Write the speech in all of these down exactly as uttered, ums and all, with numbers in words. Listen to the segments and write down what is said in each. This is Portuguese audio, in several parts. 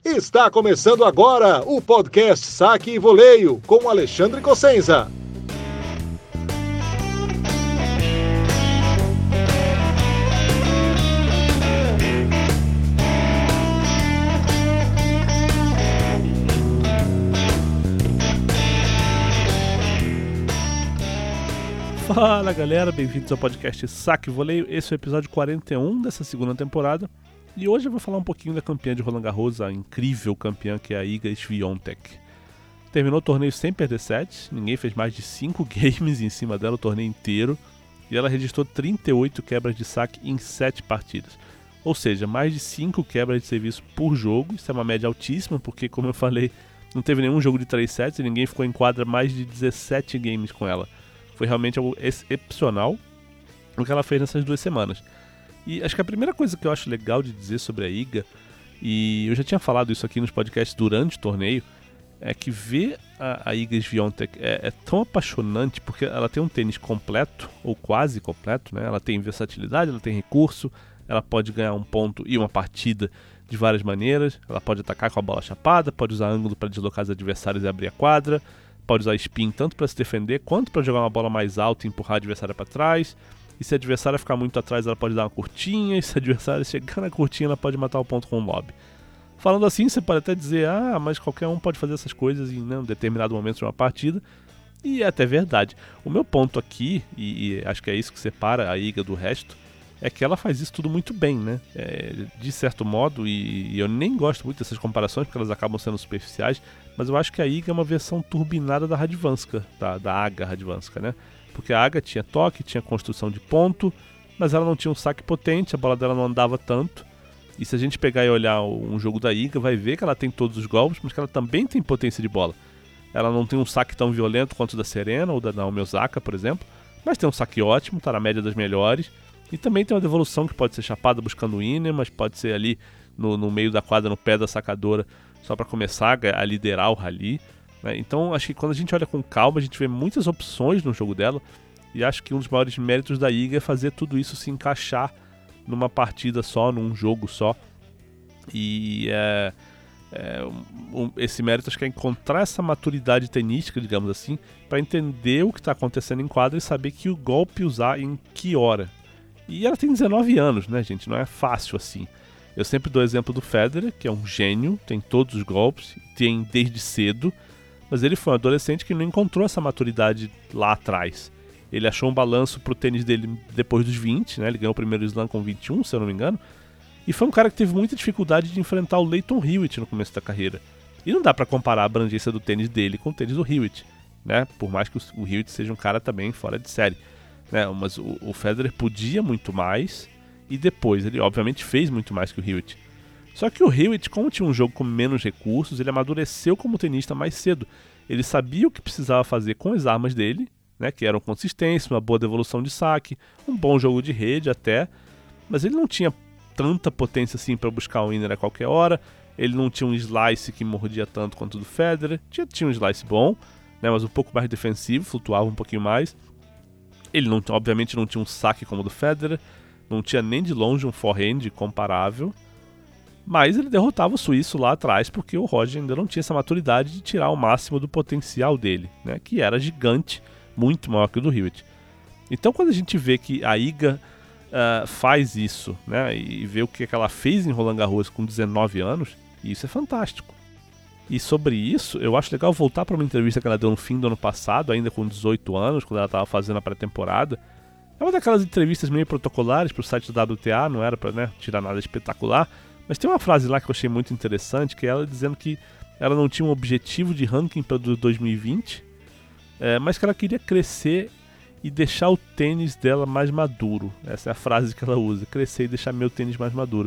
Está começando agora o podcast Saque e Voleio com Alexandre Cossenza. Fala galera, bem-vindos ao podcast Saque e Voleio. Esse é o episódio quarenta e um dessa segunda temporada. E hoje eu vou falar um pouquinho da campeã de Roland Garros, a incrível campeã que é a Iga Swiatek. Terminou o torneio sem perder sets, ninguém fez mais de cinco games em cima dela o torneio inteiro. E ela registrou trinta e oito quebras de saque em sete partidas. Ou seja, mais de cinco quebras de serviço por jogo. Isso é uma média altíssima, porque como eu falei, não teve nenhum jogo de três sets e ninguém ficou em quadra mais de dezessete games com ela. Foi realmente algo excepcional o que ela fez nessas duas semanas. E acho que a primeira coisa que eu acho legal de dizer sobre a Iga, e eu já tinha falado isso aqui nos podcasts durante o torneio, é que ver a, a Iga Swiatek é, é tão apaixonante porque ela tem um tênis completo, ou quase completo, né? Ela tem versatilidade, ela tem recurso, ela pode ganhar um ponto e uma partida de várias maneiras, ela pode atacar com a bola chapada, pode usar ângulo para deslocar os adversários e abrir a quadra, pode usar spin tanto para se defender quanto para jogar uma bola mais alta e empurrar a adversária para trás. E se a adversária ficar muito atrás, ela pode dar uma curtinha. E se a adversária chegar na curtinha, ela pode matar o ponto com um lob. Falando assim, você pode até dizer, ah, mas qualquer um pode fazer essas coisas em, né, um determinado momento de uma partida. E é até verdade. O meu ponto aqui, e, e acho que é isso que separa a Iga do resto, é que ela faz isso tudo muito bem, né? É, de certo modo, e, e eu nem gosto muito dessas comparações, porque elas acabam sendo superficiais, mas eu acho que a Iga é uma versão turbinada da Radwanska, da, da Aga Radwanska, né? Porque a Aga tinha toque, tinha construção de ponto, mas ela não tinha um saque potente, a bola dela não andava tanto. E se a gente pegar e olhar um jogo da Iga, vai ver que ela tem todos os golpes, mas que ela também tem potência de bola. Ela não tem um saque tão violento quanto o da Serena ou da Naomi Osaka, por exemplo, mas tem um saque ótimo, está na média das melhores. E também tem uma devolução que pode ser chapada buscando o inner, mas pode ser ali no, no meio da quadra, no pé da sacadora, só para começar a liderar o rally. Né? Então acho que quando a gente olha com calma, a gente vê muitas opções no jogo dela. E acho que um dos maiores méritos da Iga é fazer tudo isso se encaixar numa partida só, num jogo só. E é, é, um, esse mérito acho que é encontrar essa maturidade tenística, digamos assim, para entender o que está acontecendo em quadra e saber que o golpe usar em que hora. E ela tem dezenove anos, né, gente? Não é fácil assim. Eu sempre dou o exemplo do Federer, que é um gênio, tem todos os golpes, tem desde cedo, mas ele foi um adolescente que não encontrou essa maturidade lá atrás. Ele achou um balanço pro tênis dele depois dos vinte, né? Ele ganhou o primeiro slam com vinte e um, se eu não me engano. E foi um cara que teve muita dificuldade de enfrentar o Lleyton Hewitt no começo da carreira. E não dá pra comparar a abrangência do tênis dele com o tênis do Hewitt, né? Por mais que o Hewitt seja um cara também fora de série. Né, mas o, o Federer podia muito mais e depois ele obviamente fez muito mais que o Hewitt. Só que o Hewitt, como tinha um jogo com menos recursos, ele amadureceu como tenista mais cedo. Ele sabia o que precisava fazer com as armas dele, né, que eram consistência, uma boa devolução de saque, um bom jogo de rede até, mas ele não tinha tanta potência assim para buscar o winner a qualquer hora. Ele não tinha um slice que mordia tanto quanto o do Federer. Tinha, tinha um slice bom, né, mas um pouco mais defensivo, flutuava um pouquinho mais. Ele não, obviamente não tinha um saque como o do Federer, não tinha nem de longe um forehand comparável, mas ele derrotava o suíço lá atrás porque o Roger ainda não tinha essa maturidade de tirar o máximo do potencial dele, né, que era gigante, muito maior que o do Hewitt. Então quando a gente vê que a Iga uh, faz isso, né, e vê o que ela fez em Roland Garros com dezenove anos, isso é fantástico. E sobre isso, eu acho legal voltar para uma entrevista que ela deu no fim do ano passado, ainda com dezoito anos, quando ela estava fazendo a pré-temporada. É uma daquelas entrevistas meio protocolares para o site do W T A, não era para, né, tirar nada espetacular. Mas tem uma frase lá que eu achei muito interessante, que é ela dizendo que ela não tinha um objetivo de ranking para dois mil e vinte, é, mas que ela queria crescer e deixar o tênis dela mais maduro. Essa é a frase que ela usa, crescer e deixar meu tênis mais maduro.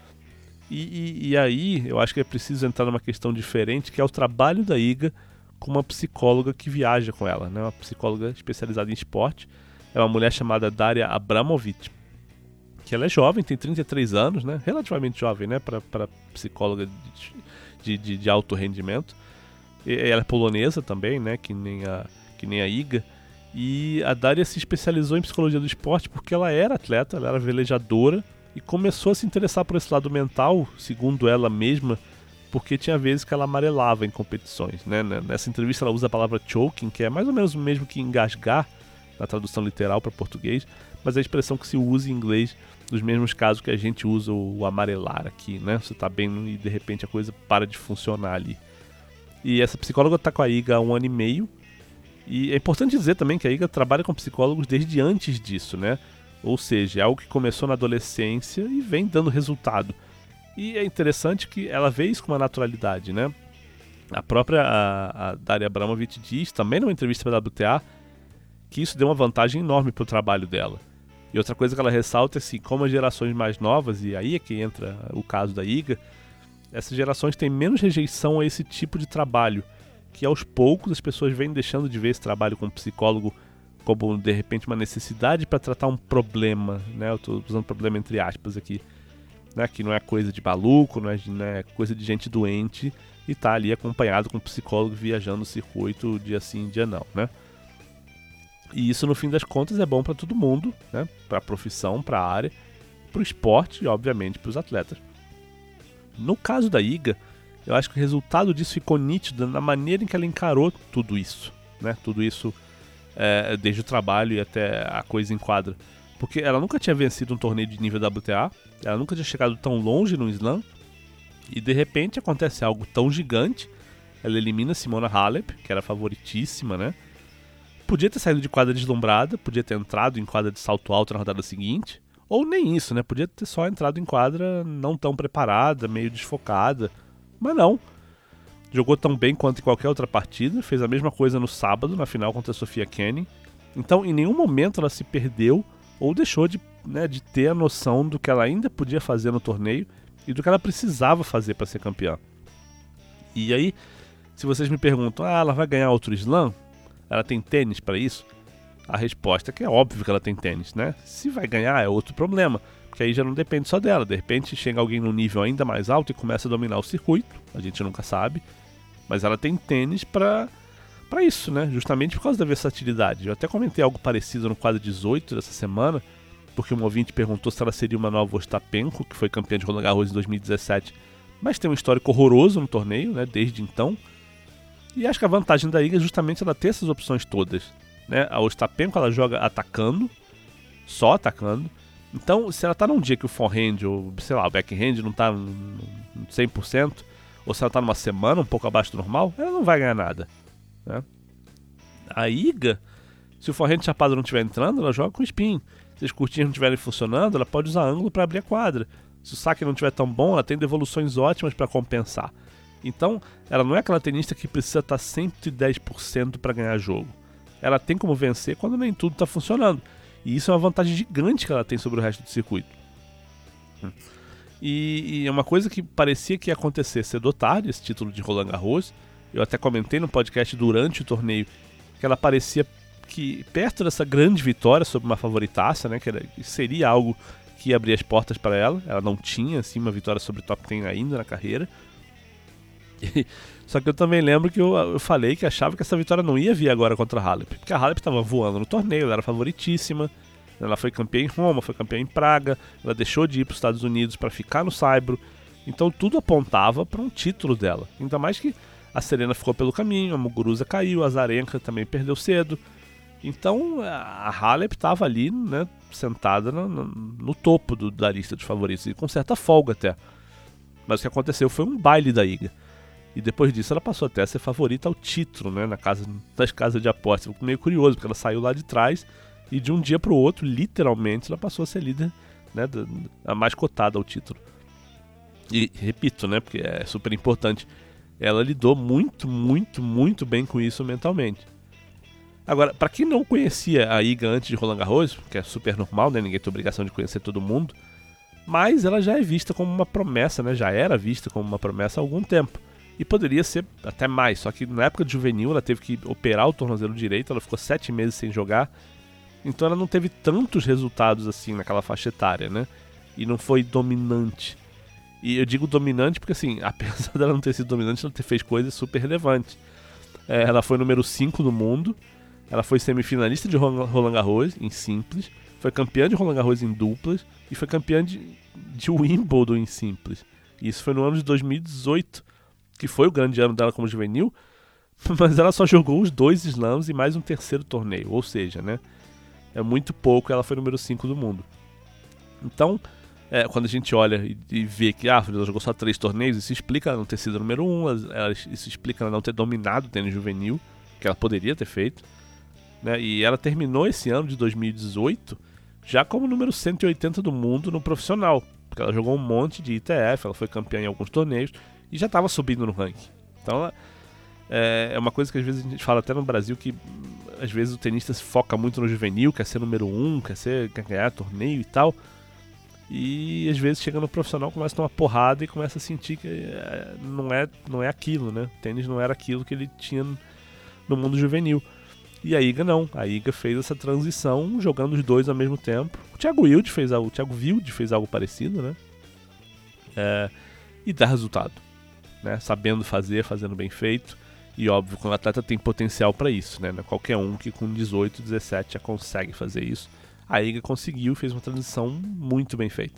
E, e, e aí, eu acho que é preciso entrar numa questão diferente, que é o trabalho da Iga com uma psicóloga que viaja com ela, né? Uma psicóloga especializada em esporte. É uma mulher chamada Daria Abramovic, que ela é jovem, tem trinta e três anos, né? Relativamente jovem, né? Para psicóloga de, de, de alto rendimento. E ela é polonesa também, né? Que nem a, que nem a Iga. E a Daria se especializou em psicologia do esporte porque ela era atleta, ela era velejadora e começou a se interessar por esse lado mental, segundo ela mesma, porque tinha vezes que ela amarelava em competições, né? Nessa entrevista ela usa a palavra choking, que é mais ou menos o mesmo que engasgar, na tradução literal para português, mas é a expressão que se usa em inglês nos mesmos casos que a gente usa o amarelar aqui, né? Você tá bem e de repente a coisa para de funcionar ali. E essa psicóloga tá com a Iga há um ano e meio, e é importante dizer também que a Iga trabalha com psicólogos desde antes disso, né? Ou seja, é algo que começou na adolescência e vem dando resultado. E é interessante que ela vê isso com uma naturalidade, né? A própria a, a Daria Abramovic diz, também numa entrevista para a W T A, que isso deu uma vantagem enorme para o trabalho dela. E outra coisa que ela ressalta é assim, como as gerações mais novas, e aí é que entra o caso da Iga, essas gerações têm menos rejeição a esse tipo de trabalho, que aos poucos as pessoas vêm deixando de ver esse trabalho com psicólogo como, de repente, uma necessidade para tratar um problema, né? Eu estou usando problema entre aspas aqui, né? Que não é coisa de maluco, não é, não é coisa de gente doente, e tá ali acompanhado com um psicólogo viajando no circuito dia sim, dia não, né? E isso, no fim das contas, é bom para todo mundo, né? Para a profissão, para a área, para o esporte e, obviamente, para os atletas. No caso da Iga, eu acho que o resultado disso ficou nítido na maneira em que ela encarou tudo isso, né? Tudo isso é, desde o trabalho e até a coisa em quadra. Porque ela nunca tinha vencido um torneio de nível W T A, ela nunca tinha chegado tão longe no slam, e de repente acontece algo tão gigante, ela elimina Simona Halep, que era favoritíssima, né? Podia ter saído de quadra deslumbrada, podia ter entrado em quadra de salto alto na rodada seguinte, ou nem isso, né? Podia ter só entrado em quadra não tão preparada, meio desfocada, mas não. Jogou tão bem quanto em qualquer outra partida, fez a mesma coisa no sábado, na final contra a Sofia Kenin. Então, em nenhum momento ela se perdeu ou deixou de, né, de ter a noção do que ela ainda podia fazer no torneio e do que ela precisava fazer para ser campeã. E aí, se vocês me perguntam, ah, ela vai ganhar outro slam? Ela tem tênis para isso? A resposta é que é óbvio que ela tem tênis, né? Se vai ganhar é outro problema, porque aí já não depende só dela. De repente chega alguém num nível ainda mais alto e começa a dominar o circuito, a gente nunca sabe, mas ela tem tênis para para isso, né? Justamente por causa da versatilidade. Eu até comentei algo parecido no quadro dezoito dessa semana, porque um ouvinte perguntou se ela seria uma nova Ostapenko, que foi campeã de Roland Garros em dois mil e dezessete, mas tem um histórico horroroso no torneio, né? Desde então. E acho que a vantagem da Iga é justamente ela ter essas opções todas, né? A Ostapenko ela joga atacando, só atacando. Então, se ela tá num dia que o forehand ou, sei lá, o backhand não tá cem por cento, ou se ela tá numa semana um pouco abaixo do normal, ela não vai ganhar nada, né? A Iga, se o forehand chapado não estiver entrando, ela joga com spin. Se as curtinhas não estiverem funcionando, ela pode usar ângulo para abrir a quadra. Se o saque não estiver tão bom, ela tem devoluções ótimas para compensar. Então, ela não é aquela tenista que precisa estar cento e dez por cento para ganhar jogo. Ela tem como vencer quando nem tudo está funcionando. E isso é uma vantagem gigante que ela tem sobre o resto do circuito. E, e é uma coisa que parecia que ia acontecer cedo ou tarde, esse título de Roland Garros. Eu até comentei no podcast durante o torneio que ela parecia que perto dessa grande vitória sobre uma favoritaça, né, que era, seria algo que ia abrir as portas para ela. Ela não tinha assim, uma vitória sobre top dez ainda na carreira. E, só que eu também lembro que eu, eu falei que achava que essa vitória não ia vir agora contra a Halep, porque a Halep estava voando no torneio, ela era favoritíssima, ela foi campeã em Roma, foi campeã em Praga, ela deixou de ir para os Estados Unidos para ficar no Saibro, então tudo apontava para um título dela, ainda mais que a Serena ficou pelo caminho, a Muguruza caiu, a Azarenka também perdeu cedo, então a Halep estava ali, né, sentada no, no, no topo do, da lista de favoritos, e com certa folga até, mas o que aconteceu foi um baile da Iga. E depois disso ela passou até a ser favorita ao título, né, na casa, das casas de apostas. Ficou meio curioso, porque ela saiu lá de trás e de um dia para o outro, literalmente, ela passou a ser líder, né, a mais cotada ao título. E repito, né, porque é super importante, ela lidou muito, muito, muito bem com isso mentalmente. Agora, para quem não conhecia a Iga antes de Roland Garros, que é super normal, né, ninguém tem obrigação de conhecer todo mundo, mas ela já é vista como uma promessa, né, já era vista como uma promessa há algum tempo. E poderia ser até mais, só que na época de juvenil ela teve que operar o tornozelo direito, ela ficou sete meses sem jogar, então ela não teve tantos resultados assim naquela faixa etária, né? E não foi dominante. E eu digo dominante porque assim, apesar dela não ter sido dominante, ela fez coisas super relevantes. É, ela foi número cinco do mundo, ela foi semifinalista de Roland Garros em simples, foi campeã de Roland Garros em duplas e foi campeã de, de Wimbledon em simples. E isso foi no ano de dois mil e dezoito. que foi o grande ano dela como juvenil, mas ela só jogou os dois slams e mais um terceiro torneio, ou seja, né, é muito pouco, ela foi número cinco do mundo. Então, é, quando a gente olha e, e vê que ah, ela jogou só três torneios, isso explica ela não ter sido número um, ela, isso explica ela não ter dominado o tênis juvenil, que ela poderia ter feito, né? E ela terminou esse ano de dois mil e dezoito já como número cento e oitenta do mundo no profissional, porque ela jogou um monte de I T F, ela foi campeã em alguns torneios e já estava subindo no ranking. Então ela, é, é uma coisa que às vezes a gente fala até no Brasil, que às vezes o tenista se foca muito no juvenil, quer ser número um, quer, ser, quer ganhar torneio e tal, e às vezes chega no profissional, começa a tomar porrada e começa a sentir que é, não, é, não é aquilo, né? O tênis não era aquilo que ele tinha no mundo juvenil. E a Iga não, a Iga fez essa transição jogando os dois ao mesmo tempo. O Thiago Wilde fez algo, o Thiago Wilde fez algo parecido, né? É, e dá resultado, né? Sabendo fazer, fazendo bem feito. E óbvio, quando o atleta tem potencial para isso, né? Não é qualquer um que com dezoito, dezessete já consegue fazer isso. A Iga conseguiu e fez uma transição muito bem feita.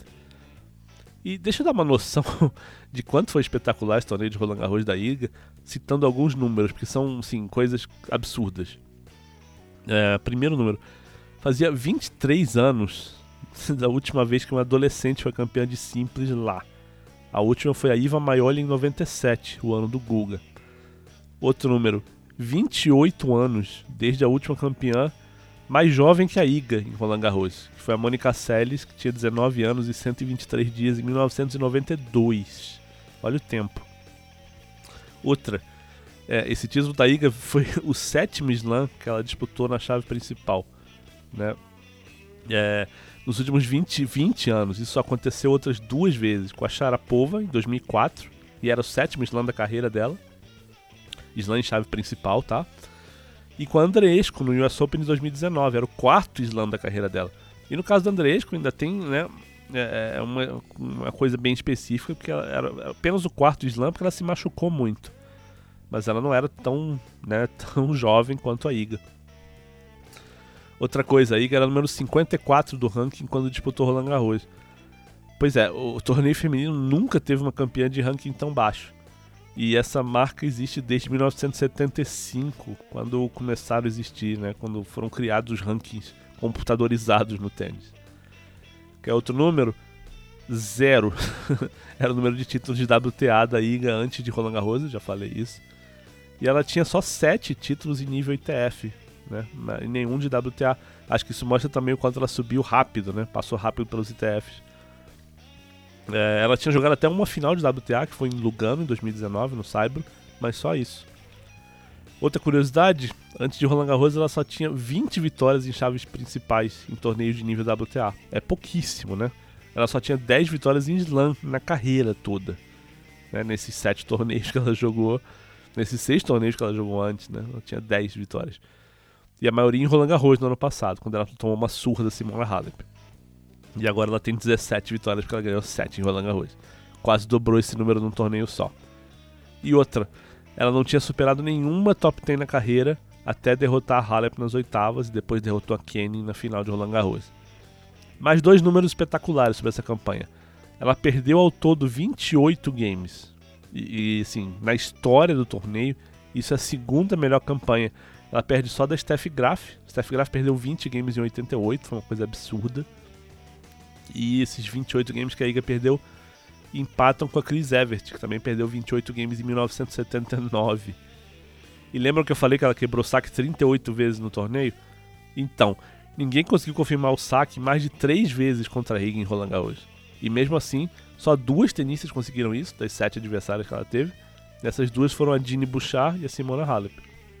E deixa eu dar uma noção de quanto foi espetacular esse torneio de Roland Garros da Iga, citando alguns números, porque são, sim, coisas absurdas. É, primeiro número, fazia vinte e três anos da última vez que uma adolescente foi campeã de simples lá. A última foi a Iva Maioli em noventa e sete, o ano do Guga. Outro número, vinte e oito anos desde a última campeã mais jovem que a Iga em Roland Garros, que foi a Monica Seles, que tinha dezenove anos e cento e vinte e três dias em mil novecentos e noventa e dois. Olha o tempo. Outra, é, esse título da Iga foi o sétimo slam que ela disputou na chave principal, né? É, nos últimos vinte, vinte anos, isso aconteceu outras duas vezes, com a Sharapova em dois mil e quatro, e era o sétimo slam da carreira dela, slam em chave principal, tá? E com a Andreescu no U S Open de dois mil e dezenove, era o quarto slam da carreira dela. E no caso da Andreescu ainda tem, né, é uma, uma coisa bem específica, porque ela era apenas o quarto slam, porque ela se machucou muito. Mas ela não era tão, né, tão jovem quanto a Iga. Outra coisa, a Iga era o número cinquenta e quatro do ranking quando disputou Roland Garros. Pois é, o torneio feminino nunca teve uma campeã de ranking tão baixo. E essa marca existe desde mil novecentos e setenta e cinco, quando começaram a existir, né? Quando foram criados os rankings computadorizados no tênis. Que é outro número? Zero. Era o número de títulos de W T A da Iga antes de Roland Garros, eu já falei isso. E ela tinha só sete títulos em nível I T F, né? E nenhum de W T A. Acho que isso mostra também o quanto ela subiu rápido, né? Passou rápido pelos I T Fs. É, ela tinha jogado até uma final de W T A, que foi em Lugano, em dois mil e dezenove, no Saibro, mas só isso. Outra curiosidade, antes de Roland Garros ela só tinha vinte vitórias em chaves principais em torneios de nível W T A. É pouquíssimo, né? Ela só tinha dez vitórias em slam na carreira toda, né? Nesses sete torneios que ela jogou, nesses seis torneios que ela jogou antes, né? Ela tinha dez vitórias. E a maioria em Roland Garros no ano passado, quando ela tomou uma surra da Simona Halep. E agora ela tem dezessete vitórias, porque ela ganhou sete em Roland Garros. Quase dobrou esse número num torneio só. E outra, ela não tinha superado nenhuma top dez na carreira até derrotar a Halep nas oitavas e depois derrotou a Kenin na final de Roland Garros. Mais dois números espetaculares sobre essa campanha. Ela perdeu ao todo vinte e oito games. E, e assim, na história do torneio, isso é a segunda melhor campanha. Ela perde só da Steffi Graf. Steffi Graf perdeu vinte games em oitenta e oito, foi uma coisa absurda. E esses vinte e oito games que a Iga perdeu empatam com a Chris Evert, que também perdeu vinte e oito games em mil novecentos e setenta e nove. E lembram que eu falei que ela quebrou saque trinta e oito vezes no torneio? Então, ninguém conseguiu confirmar o saque mais de três vezes contra a Iga em Roland Garros. E mesmo assim, só duas tenistas conseguiram isso, das sete adversárias que ela teve. Essas duas foram a Dini Bouchard e a Simona Halep.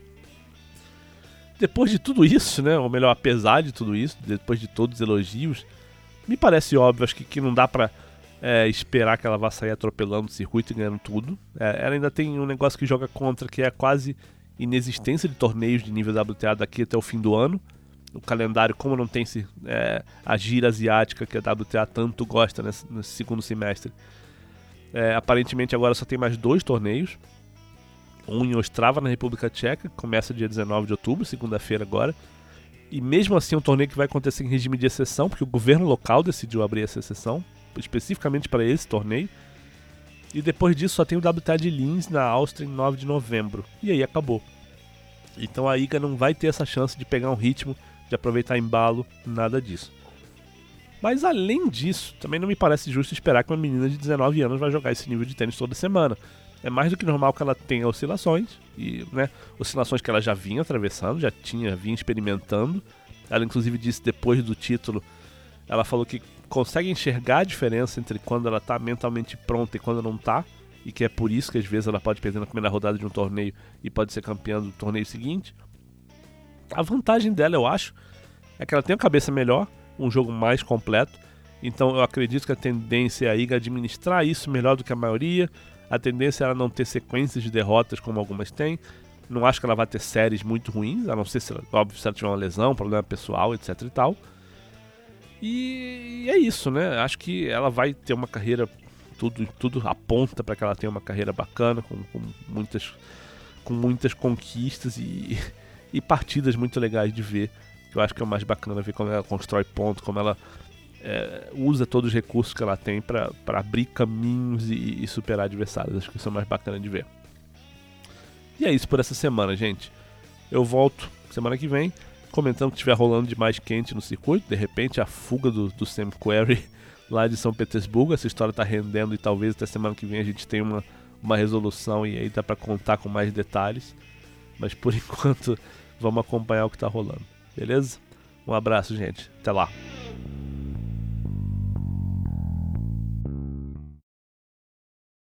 Depois de tudo isso, né, ou melhor, apesar de tudo isso, depois de todos os elogios, me parece óbvio, acho que, que não dá pra é, esperar que ela vá sair atropelando o circuito e ganhando tudo. É, ela ainda tem um negócio que joga contra, que é a quase inexistência de torneios de nível W T A daqui até o fim do ano. O calendário, como não tem se, é, a gira asiática que a W T A tanto gosta nesse, nesse segundo semestre, é, aparentemente agora só tem mais dois torneios. Um em Ostrava, na República Tcheca, que começa dia dezenove de outubro, segunda-feira agora. E mesmo assim é um torneio que vai acontecer em regime de exceção, porque o governo local decidiu abrir essa exceção, especificamente para esse torneio. E depois disso só tem o W T A de Linz na Áustria em nove de novembro. E aí acabou. Então a Iga não vai ter essa chance de pegar um ritmo, de aproveitar embalo, nada disso. Mas além disso, também não me parece justo esperar que uma menina de dezenove anos vai jogar esse nível de tênis toda semana. É mais do que normal que ela tenha oscilações, e, né, oscilações que ela já vinha atravessando, já tinha, vinha experimentando. Ela inclusive disse depois do título, ela falou que consegue enxergar a diferença entre quando ela está mentalmente pronta e quando não está, e que é por isso que às vezes ela pode perder na primeira rodada de um torneio e pode ser campeã do torneio seguinte. A vantagem dela, eu acho, é que ela tem a cabeça melhor, um jogo mais completo, então eu acredito que a tendência é a Iga administrar isso melhor do que a maioria. A tendência é ela não ter sequências de derrotas como algumas têm. Não acho que ela vai ter séries muito ruins, a não ser se ela, óbvio, se ela tiver uma lesão, um problema pessoal, etc e tal. E é isso, né? Acho que ela vai ter uma carreira, tudo, tudo aponta para que ela tenha uma carreira bacana, com, com, muitas, com muitas conquistas e, e partidas muito legais de ver. Eu acho que é o mais bacana ver como ela constrói pontos, como ela é, usa todos os recursos que ela tem para abrir caminhos e, e superar adversários. Acho que isso é o mais bacana de ver. E é isso por essa semana, gente. Eu volto semana que vem comentando o que estiver rolando de mais quente no circuito. De repente a fuga do, do Sam Querrey lá de São Petersburgo. Essa história está rendendo e talvez até semana que vem a gente tenha uma, uma resolução e aí dá para contar com mais detalhes. Mas por enquanto vamos acompanhar o que está rolando. Beleza? Um abraço, gente. Até lá.